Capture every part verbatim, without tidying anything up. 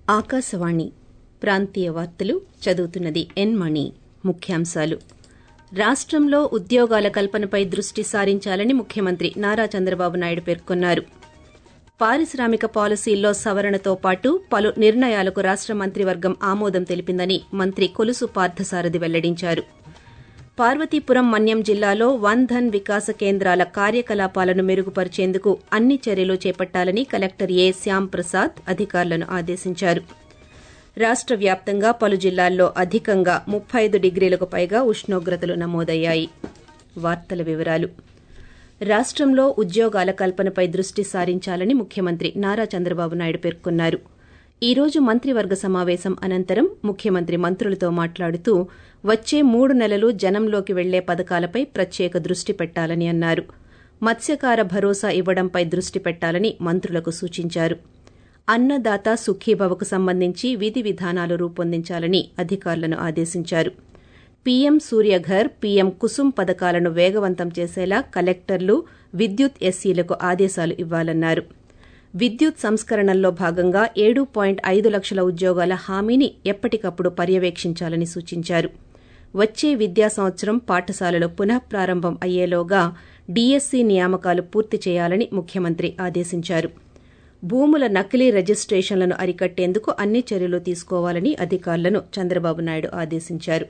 ఆకాశవాణి ప్రాంతీయ వార్తలు చదువుతున్నది ఎన్ మణి. ముఖ్యాంశాలు. రాష్టంలో ఉద్యోగాల కల్పనపై దృష్టి సారించాలని ముఖ్యమంత్రి నారా చంద్రబాబు నాయుడు పేర్కొన్నారు. పారిశ్రామిక పాలసీల్లో సవరణతో పాటు పలు నిర్ణయాలకు రాష్ట మంత్రివర్గం ఆమోదం తెలిపిందని మంత్రి కొలుసు పార్థసారథి వెల్లడించారు. పార్వతీపురం మన్యం జిల్లాలో వన్ ధన్ వికాస కేంద్రాల కార్యకలాపాలను మెరుగుపరిచేందుకు అన్ని చర్యలు చేపట్టాలని కలెక్టర్ ఏ శ్యాంప్రసాద్ అధికారులను ఆదేశించారు. రాష్ట వ్యాప్తంగా పలు జిల్లాల్లో అధికంగా ముప్పై ఐదు డిగ్రీలకు పైగా ఉష్ణోగ్రతలు నమోదయ్యాయి. వార్తల వివరాలు. రాష్టంలో ఉద్యోగాల కల్పనపై దృష్టి సారించాలని ముఖ్యమంత్రి నారా చంద్రబాబు నాయుడు పేర్కొన్నారు. ఈ రోజు మంత్రివర్గ సమావేశం అనంతరం ముఖ్యమంత్రి మంత్రులతో మాట్లాడుతూ వచ్చే మూడు నెలలు జనంలోకి వెళ్లే పథకాలపై ప్రత్యేక దృష్టి పెట్టాలని అన్నారు. మత్స్యకార భరోసా ఇవ్వడంపై దృష్టి పెట్టాలని మంత్రులకు సూచించారు. అన్నదాత సుఖీభవకు సంబంధించి విధి విధానాలు రూపొందించాలని అధికారులను ఆదేశించారు. పీఎం సూర్యఘర్, పీఎం కుసుమ్ పథకాలను వేగవంతం చేసేలా కలెక్టర్లు, విద్యుత్ ఎస్సీలకు ఆదేశాలు ఇవ్వాలన్నారు. విద్యుత్ సంస్కరణల్లో భాగంగా ఏడు పాయింట్ ఐదు లక్షల ఉద్యోగాల హామీని ఎప్పటికప్పుడు పర్యవేక్షించాలని సూచించారు. వచ్చే విద్యా సంవత్సరం పాఠశాలలు పునఃప్రారంభం అయ్యేలోగా డీఎస్సీ నియామకాలు పూర్తి చేయాలని ముఖ్యమంత్రి ఆదేశించారు. భూముల నకిలీ రిజిస్టేషన్లను అరికట్టేందుకు అన్ని చర్యలు తీసుకోవాలని అధికారులను చంద్రబాబు నాయుడు ఆదేశించారు.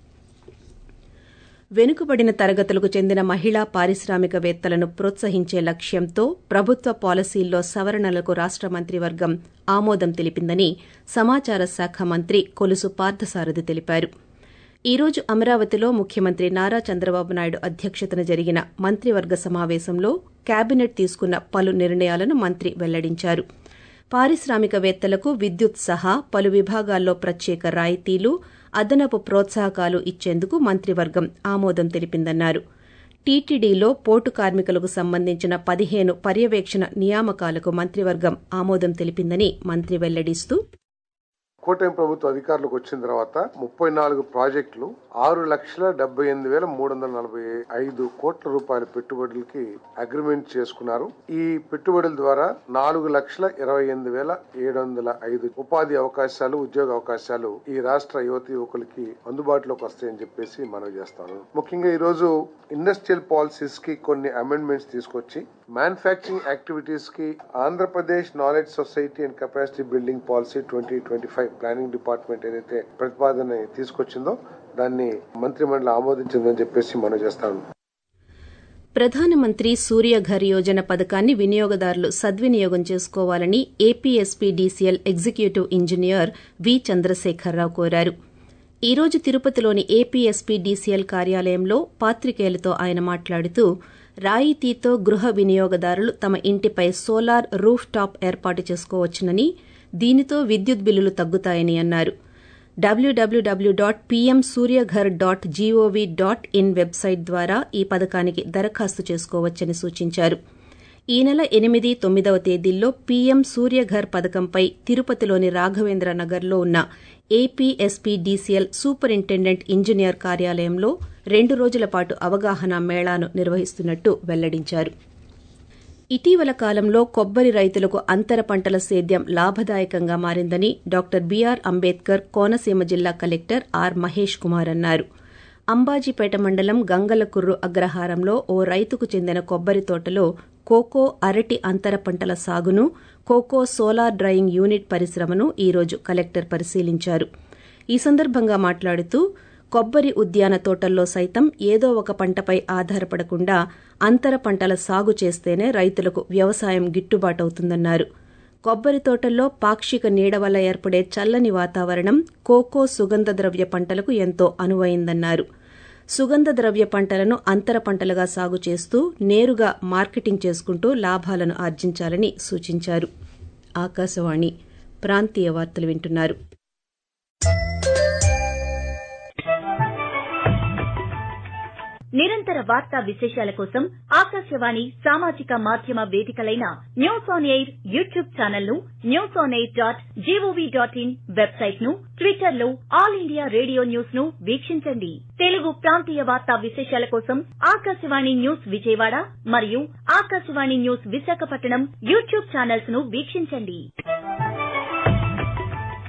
వెనుకబడిన తరగతులకు చెందిన మహిళా పారిశ్రామికవేత్తలను ప్రోత్సహించే లక్ష్యంతో ప్రభుత్వ పాలసీల్లో సవరణలకు రాష్ట మంత్రివర్గం ఆమోదం తెలిపిందని సమాచార శాఖ మంత్రి కొలుసు పార్థసారథి తెలిపారు. ఈ రోజు అమరావతిలో ముఖ్యమంత్రి నారా చంద్రబాబు నాయుడు అధ్యక్షతన జరిగిన మంత్రివర్గ సమావేశంలో కేబినెట్ తీసుకున్న పలు నిర్ణయాలను మంత్రి వెల్లడించారు. పారిశ్రామికవేత్తలకు విద్యుత్ సహా పలు విభాగాల్లో ప్రత్యేక రాయితీలు, అదనపు ప్రోత్సాహకాలు ఇచ్చేందుకు మంత్రివర్గం ఆమోదం తెలిపిందన్నారు. టీటీడీలో పోర్టు కార్మికులకు సంబంధించిన పదిహేను పర్యవేక్షణ నియామకాలకు మంత్రివర్గం ఆమోదం తెలిపిందని మంత్రి వెల్లడిస్తూ, కూటమి ప్రభుత్వ అధికారులకు వచ్చిన తర్వాత ముప్పై నాలుగు ప్రాజెక్టులు ఆరు లక్షల డెబ్బై ఎనిమిది వేల మూడు వందల నలభై ఐదు కోట్ల రూపాయల పెట్టుబడులకి అగ్రిమెంట్ చేసుకున్నారు. ఈ పెట్టుబడుల ద్వారా నాలుగు లక్షల ఇరవై ఎనిమిది వేల ఏడు వందల ఐదు ఉపాధి అవకాశాలు, ఉద్యోగ అవకాశాలు ఈ రాష్ట్ర యువతి యువకులకి అందుబాటులోకి వస్తాయని చెప్పేసి మనవి చేస్తాను. ముఖ్యంగా ఈ రోజు ఇండస్ట్రియల్ పాలసీస్ కి కొన్ని అమెండ్మెంట్స్ తీసుకొచ్చి మ్యానుఫ్యాక్చరింగ్ యాక్టివిటీస్ కి Andhra Pradesh knowledge society and capacity building policy twenty twenty five planning department ఏదైతే ప్రతిపాదన తీసుకొచ్చిందో దాన్ని మంత్రిమండలి ఆమోదించిందని చెప్పేసి మనం చేస్తాను. ప్రధానమంత్రి సూర్యఘర్ యోజన పథకాన్ని వినియోగదారులు సద్వినియోగం చేసుకోవాలని APSPDCL executive engineer V Chandrasekhararao కోరారు. ఈ రోజు తిరుపతిలోని ఏపీఎస్పీడీసీఎల్ కార్యాలయంలో పాత్రికేయులతో ఆయన మాట్లాడుతూ రాయితీతో గృహ వినియోగదారులు తమ ఇంటిపై సోలార్ రూఫ్ టాప్ ఏర్పాటు చేసుకోవచ్చునని, దీనితో విద్యుత్ బిల్లులు తగ్గుతాయని అన్నారు. W W W dot PM Suryaghar dot G O V dot in website ద్వారా ఈ పథకానికి దరఖాస్తు చేసుకోవచ్చని సూచించారు. ఈ నెల ఎనిమిది, తొమ్మిదవ తేదీల్లో పీఎం సూర్యఘర్ పథకంపై తిరుపతిలోని రాఘవేంద్ర నగర్లో ఉన్న ఏపీఎస్పీడీసీఎల్ సూపరింటెండెంట్ ఇంజనీర్ కార్యాలయంలో రెండు రోజుల పాటు అవగాహన మేళాను నిర్వహిస్తున్నట్టు వెల్లడించారు. ఇటీవల కాలంలో కొబ్బరి రైతులకు అంతర పంటల సేద్యం లాభదాయకంగా మారిందని డాక్టర్ బీఆర్ అంబేద్కర్ కోనసీమ జిల్లా కలెక్టర్ ఆర్ మహేష్ కుమార్ అన్నారు. అంబాజీపేట మండలం గంగలకుర్రు అగ్రహారంలో ఓ రైతుకు చెందిన కొబ్బరి తోటలో కోకో, అరటి అంతర పంటల సాగును, కోకో సోలార్ డ్రైయింగ్ యూనిట్ పరిశ్రమను ఈ రోజు కలెక్టర్ పరిశీలించారు. ఈ సందర్భంగా మాట్లాడుతూ కొబ్బరి ఉద్యాన తోటల్లో సైతం ఏదో ఒక పంటపై ఆధారపడకుండా అంతర పంటల సాగు చేస్తేనే రైతులకు వ్యవసాయం గిట్టుబాటవుతుందన్నారు. కొబ్బరి తోటల్లో పాక్షిక నీడ వల్ల ఏర్పడే చల్లని వాతావరణం కోకో సుగంధ ద్రవ్య పంటలకు ఎంతో అనువైందన్నారు. సుగంధ ద్రవ్య పంటలను అంతర పంటలుగా సాగు చేస్తూ నేరుగా మార్కెటింగ్ చేసుకుంటూ లాభాలను ఆర్జించాలని సూచించారు. ఆకాశవాణి ప్రాంతీయ వార్తలు వింటున్నారు. నిరంతర వార్తా విశేషాల కోసం ఆకాశవాణి సామాజిక మాధ్యమ వేదికలైన news on air YouTube channel ను, news on air dot G O V dot in website ను, ట్విట్టర్ లో ఆల్ ఇండియా రేడియో న్యూస్ ను వీక్షించండి. తెలుగు ప్రాంతీయ వార్తా విశేషాల కోసం ఆకాశవాణి న్యూస్ విజయవాడ మరియు Akashvani news Visakhapatnam YouTube channels ను వీక్షించండి.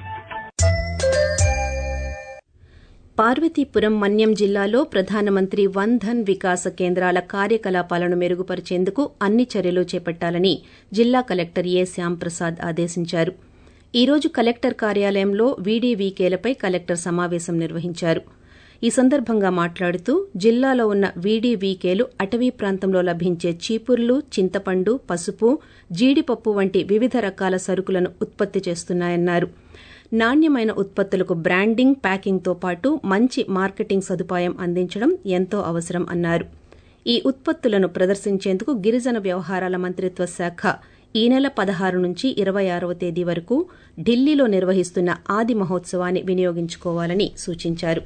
పార్వతీపురం మన్యం జిల్లాలో ప్రధానమంత్రి వన్ ధన్ వికాస కేంద్రాల కార్యకలాపాలను మెరుగుపరిచేందుకు అన్ని చర్యలు చేపట్టాలని జిల్లా కలెక్టర్ ఏ శ్యాంప్రసాద్ ఆదేశించారు. ఈ రోజు కలెక్టర్ కార్యాలయంలో వీడీవీకేలపై కలెక్టర్ సమావేశం నిర్వహించారు. ఈ సందర్భంగా మాట్లాడుతూ జిల్లాలో ఉన్న వీడీవీకేలు అటవీ ప్రాంతంలో లభించే చీపుర్లు, చింతపండు, పసుపు, జీడిపప్పు వంటి వివిధ రకాల సరుకులను ఉత్పత్తి చేస్తున్నాయన్నారు. నాణ్యమైన ఉత్పత్తులకు బ్రాండింగ్, ప్యాకింగ్తో పాటు మంచి మార్కెటింగ్ సదుపాయం అందించడం ఎంతో అవసరం అన్నారు. ఈ ఉత్పత్తులను ప్రదర్శించేందుకు గిరిజన వ్యవహారాల మంత్రిత్వ శాఖ ఈ నెల పదహారు నుంచి ఇరవై ఆరవ తేదీ వరకు ఢిల్లీలో నిర్వహిస్తున్న ఆది మహోత్సవాన్ని వినియోగించుకోవాలని సూచించారు.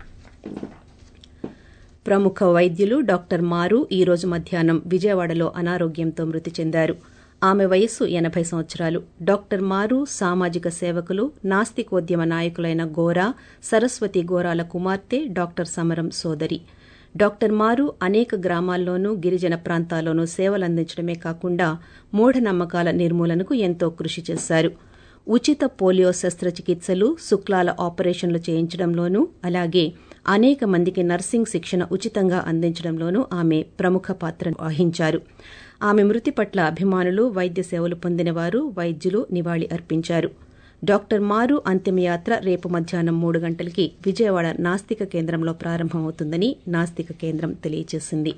ప్రముఖ వైద్యులు డాక్టర్ మారు ఈ రోజు మధ్యాహ్నం విజయవాడలో అనారోగ్యంతో మృతి చెందారు. ఆమె వయస్సు ఎనబై సంవత్సరాలు. డాక్టర్ మారు సామాజిక సేవకులు, నాస్తికోద్యమ నాయకులైన గోరా, సరస్వతి గోరాల కుమార్తె డాక్టర్ సమరం సోదరి. డాక్టర్ మారు అనేక గ్రామాల్లోనూ, గిరిజన ప్రాంతాల్లోనూ సేవలందించడమే కాకుండా మూఢనమ్మకాల నిర్మూలనకు ఎంతో కృషి చేశారు. ఉచిత పోలియో శస్త్రచికిత్సలు, శుక్లాల ఆపరేషన్లు చేయించడంలోనూ, అలాగే అనేక మందికి నర్సింగ్ శిక్షణ ఉచితంగా అందించడంలోనూ ఆమె ప్రముఖ పాత్ర వహించారు. ఆమె మృతి పట్ల అభిమానులు, వైద్య సేవలు పొందినవారు, వైద్యులు నివాళి అర్పించారు. డాక్టర్ మారు అంతిమయాత్ర రేపు మధ్యాహ్నం మూడు గంటలకి విజయవాడ నాస్తిక కేంద్రంలో ప్రారంభమవుతుందని నాస్తిక కేంద్రం తెలియజేసింది.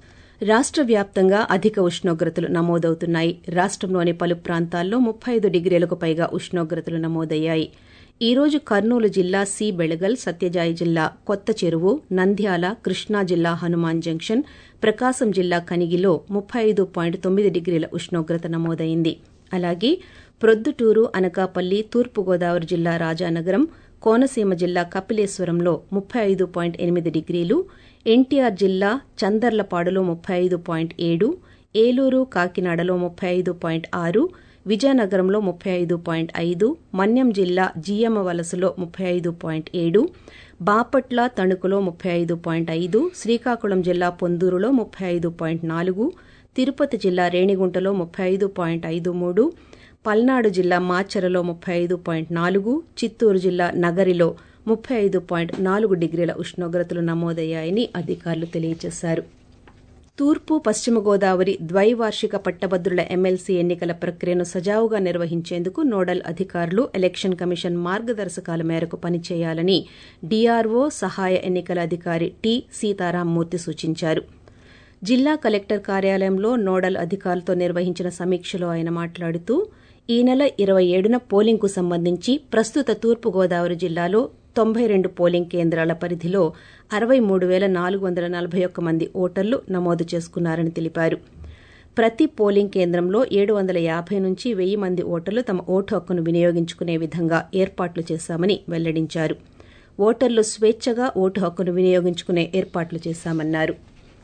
రాష్ట వ్యాప్తంగా అధిక ఉష్ణోగ్రతలు నమోదవుతున్నాయి. రాష్టంలోని పలు ప్రాంతాల్లో ముప్పై ఐదు డిగ్రీలకు పైగా ఉష్ణోగ్రతలు నమోదయ్యాయి. ఈ రోజు కర్నూలు జిల్లా సి బెళగల్, సత్యజాయి జిల్లా కొత్త చెరువు, నంద్యాల, కృష్ణా జిల్లా హనుమాన్ జంక్షన్, ప్రకాశం జిల్లా కనిగిలో ముప్పై ఐదు పాయింట్ తొమ్మిది డిగ్రీల ఉష్ణోగ్రత నమోదైంది. అలాగే ప్రొద్దుటూరు, అనకాపల్లి, తూర్పుగోదావరి జిల్లా రాజానగరం, కోనసీమ జిల్లా కపిలేశ్వరంలో ముప్పై ఐదు పాయింట్ ఎనిమిది డిగ్రీలు, ఎన్టీఆర్ జిల్లా చందర్లపాడులో ముప్పై ఐదు పాయింట్ ఏడు, ఏలూరు, కాకినాడలో ముప్పై ఐదు పాయింట్ ఆరు, విజయనగరంలో ముప్పై ఐదు పాయింట్ ఐదు, మన్యం జిల్లా జియ్యమ్మ వలసలో ముప్పై ఐదు పాయింట్ ఏడు, బాపట్ల, తణుకులో ముప్పై ఐదు పాయింట్ ఐదు, శ్రీకాకుళం జిల్లా పొందూరులో ముప్పై ఐదు పాయింట్ నాలుగు, తిరుపతి జిల్లా రేణిగుంటలో ముప్పై ఐదు పాయింట్ ఐదు మూడు, పల్నాడు జిల్లా మాచరలో ముప్పై ఐదు పాయింట్ నాలుగు, చిత్తూరు జిల్లా నగరిలో ముప్పై ఐదు పాయింట్ నాలుగు డిగ్రీల ఉష్ణోగ్రతలు నమోదయ్యాయని అధికారులు తెలియజేశారు. తూర్పు, పశ్చిమ గోదావరి ద్వైవార్షిక పట్టభద్రుల ఎమ్మెల్సీ ఎన్నికల ప్రక్రియను సజావుగా నిర్వహించేందుకు నోడల్ అధికారులు ఎలక్షన్ కమిషన్ మార్గదర్శకాల మేరకు పనిచేయాలని డీఆర్ఓ, సహాయ ఎన్నికల అధికారి టి సీతారామ్మూర్తి సూచించారు. జిల్లా కలెక్టర్ కార్యాలయంలో నోడల్ అధికారులతో నిర్వహించిన సమీక్షలో ఆయన మాట్లాడుతూ ఈ నెల ఇరవై ఏడున పోలింగ్కు సంబంధించి ప్రస్తుత తూర్పుగోదావరి జిల్లాలో తొంభై రెండు పోలింగ్ కేంద్రాల పరిధిలో అరవై మూడు పేల నాలుగు వందల నలభై ఒక్క మంది ఓటర్లు నమోదు చేసుకున్నారని తెలిపారు. ప్రతి పోలింగ్ కేంద్రంలో ఏడు వందల యాభై నుంచి వెయ్యి మంది ఓటర్లు తమ ఓటు హక్కును వినియోగించుకునే విధంగా ఏర్పాట్లు చేశామని వెల్లడించారు. ఓటర్లు స్వేచ్ఛగా ఓటు హక్కును వినియోగించుకునే ఏర్పాట్లు చేశామన్నారు.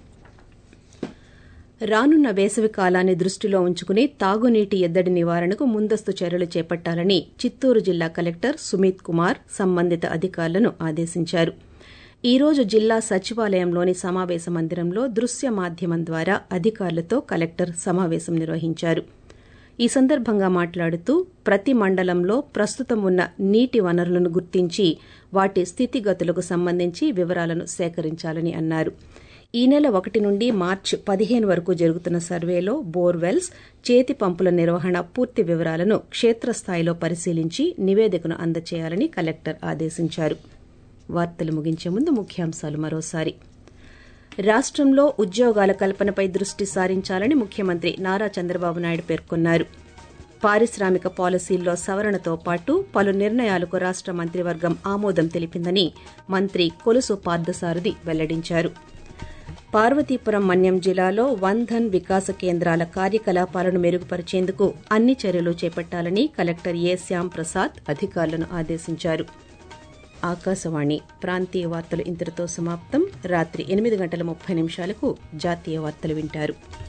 రానున్న వేసవి కాలాన్ని దృష్టిలో ఉంచుకుని తాగునీటి ఎద్దడి నివారణకు ముందస్తు చర్యలు చేపట్టాలని చిత్తూరు జిల్లా కలెక్టర్ సుమిత్ కుమార్ సంబంధిత అధికారులను ఆదేశించారు. ఈ రోజు జిల్లా సచివాలయంలోని సమావేశ మందిరంలో దృశ్య మాధ్యమం ద్వారా అధికారులతో కలెక్టర్ సమావేశం నిర్వహించారు. ఈ సందర్భంగా మాట్లాడుతూ ప్రతి మండలంలో ప్రస్తుతం ఉన్న నీటి వనరులను గుర్తించి వాటి స్థితిగతులకు సంబంధించి వివరాలను సేకరించాలని అన్నారు. ఈ నెల ఒకటి నుండి మార్చి పదిహేను వరకు జరుగుతున్న సర్వేలో బోర్వెల్స్, చేతి పంపుల నిర్వహణ పూర్తి వివరాలను క్షేత్రస్థాయిలో పరిశీలించి నివేదికను అందజేయాలని కలెక్టర్ ఆదేశించారు. వార్తలు ముగించే ముందు ముఖ్యాంశాలు మరోసారి. రాష్టంలో ఉద్యోగాల కల్పనపై దృష్టి సారించాలని ముఖ్యమంత్రి నారా చంద్రబాబు నాయుడు పేర్కొన్నారు. పారిశ్రామిక పాలసీల్లో సవరణతో పాటు పలు నిర్ణయాలకు రాష్ట మంత్రివర్గం ఆమోదం తెలిపిందని మంత్రి కొలుసు పార్థసారథి వెల్లడించారు. పార్వతీపురం మన్యం జిల్లాలో వన్ ధన్ వికాస కేంద్రాల కార్యకలాపాలను మెరుగుపరిచేందుకు అన్ని చర్యలు చేపట్టాలని కలెక్టర్ ఏ శ్యాంప్రసాద్ అధికారులను ఆదేశించారు. ఆకాశవాణి ప్రాంతీయ వార్తలు ఇంతటితో సమాప్తం. రాత్రి ఎనిమిది గంటల ముప్పై నిమిషాలకు జాతీయ వార్తలు వింటారు.